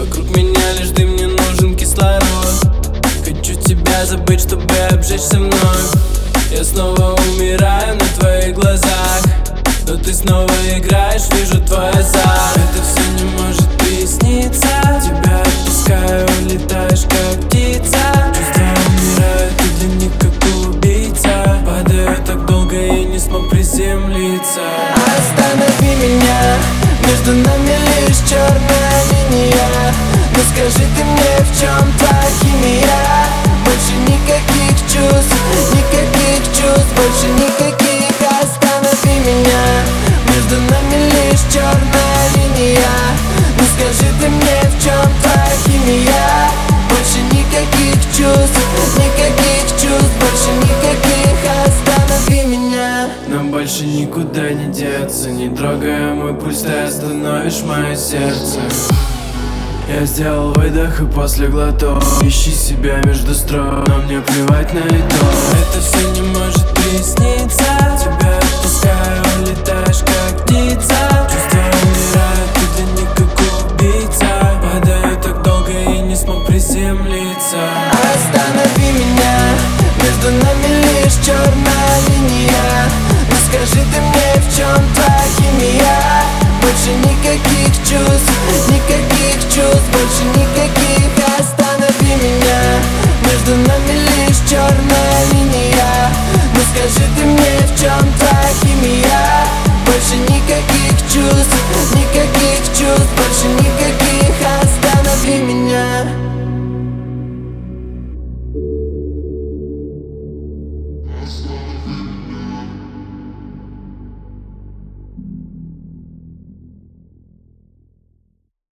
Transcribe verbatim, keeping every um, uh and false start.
Вокруг меня лишь дым, мне нужен кислород. Хочу тебя забыть, чтобы обжечься мной. Я снова умираю на твоих глазах, но ты снова играешь, вижу твой азарт. Это все не может присниться. Тебя отпускаю, улетаешь как птица. Чувства умирают, ты для них как убийца. Падаю так долго и не смог приземлиться. Останови меня, между нами лишь черная линия. Но скажи ты мне, в чем твоя химия? Больше никаких чувств, никаких чувств, больше никаких. Останови меня, между нами лишь черная линия. Но скажи ты мне, в чем твоя химия? Больше никаких чувств, никаких чувств, больше никаких. Останови меня. Нам больше никуда не деться. Не трогая мой пульс, ты остановишь мое сердце. Я сделал выдох и после глоток. Ищи себя между строк, но мне плевать на итог. Это все не может присниться. Тебя отпускаю, улетаешь как птица. Чувства умирают, ты для них как убийца. Падаю так долго и не смог приземлиться. Останови меня, между нами лишь черная линия. Но скажи ты мне, в чем твоя химия? Больше никаких чувств, никаких чувств, больше никаких. Останови меня, между нами лишь черная линия. Но скажи ты мне, в чем твоя химия? Больше никаких чувств, никаких